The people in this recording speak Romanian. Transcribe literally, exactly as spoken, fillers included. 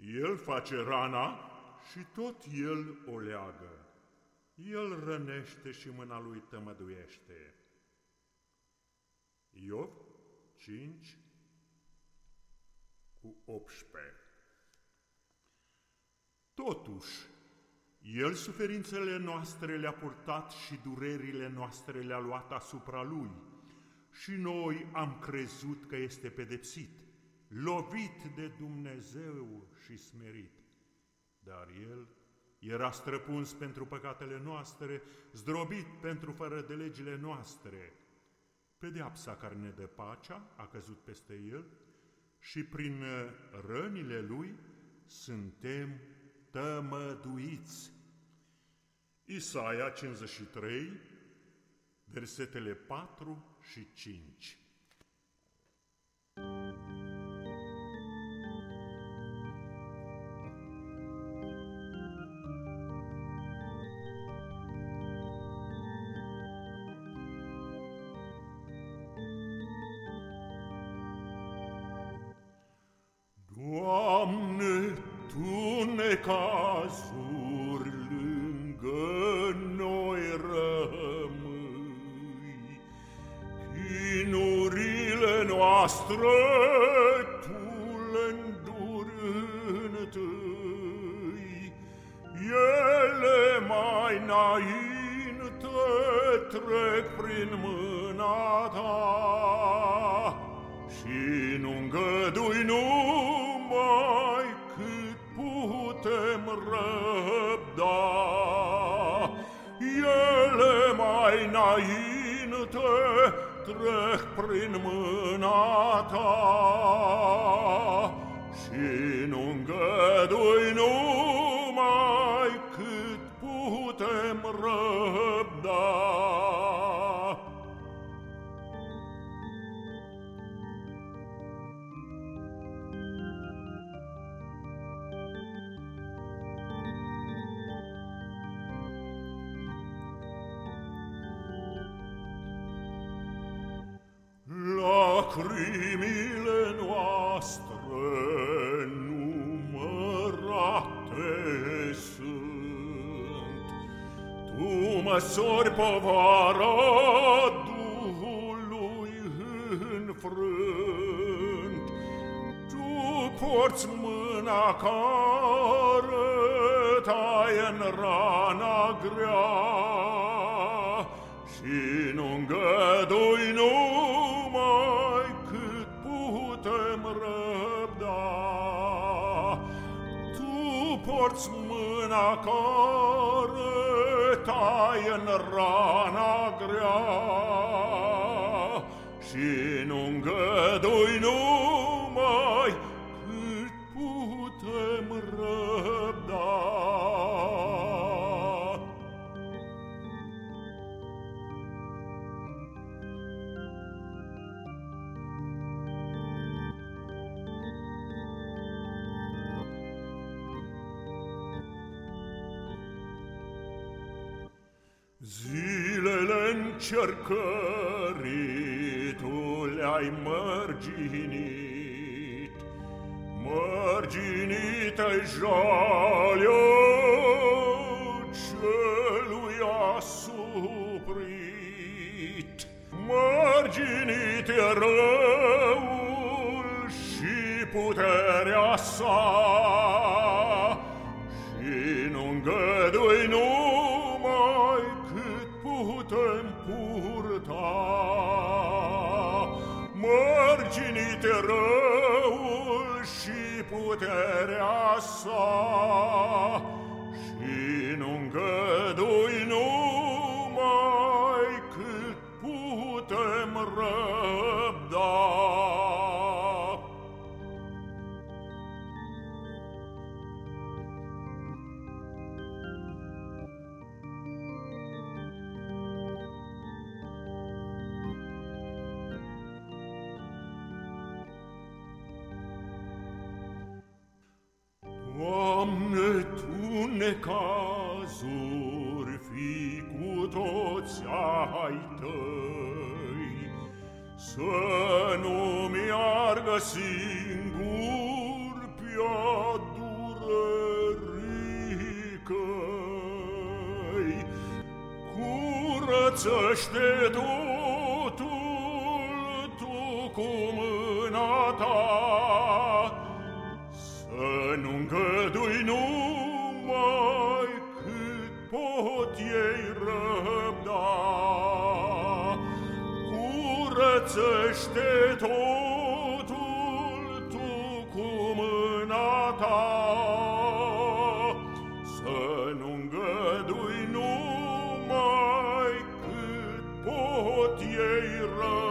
El face rana și tot El o leagă. El rănește și mâna Lui tămăduiește. Iov cinci cu optsprezece. Totuși, El suferințele noastre le-a purtat și durerile noastre le-a luat asupra Lui. Și noi am crezut că este pedepsit, lovit de Dumnezeu și smerit. Dar El era străpuns pentru păcatele noastre, zdrobit pentru fără de legile noastre. Pedeapsa care ne dă pacea a căzut peste El și prin rănile Lui suntem tămăduiți. Isaia cincizeci și trei, versetele patru și cinci. Doamne, Tu necazuri lângă noi rămâi, chinurile noastre Tu le-nduri întâi, ele mai înainte trec prin mâna Ta și nu îngădui numai cât putem răbda. Ele mai înainte trec prin mâna Ta și nu îngădui numai cât putem răbda. Lacrimile noastre numărate sunt, Tu măsori povara Duhului înfrânt, Tu porți mâna care taie în rana grea și nu îngădui numai cât putem răbda. Tu porți mâna care taie în rana grea și nu îngădui numai cât putem răbda. Zilele încercării Tu le-ai mărginit, mărginită-i jalea celui asuprit, mărginit-e răul și puterea sa și nu îngădui numai cât putem purta. Mărginit-e răul și puterea sa și nu îngădui numai cât putem răbda. Doamne, Tu necazuri fii cu toți ai Tăi, să nu mi-argă singur pe-a Curățește totul tu cu mâna ta, să nu îngădui numai cât pot ei răbda. Curățește totul tu cu mâna ta, să nu îngădui numai cât pot ei răbda.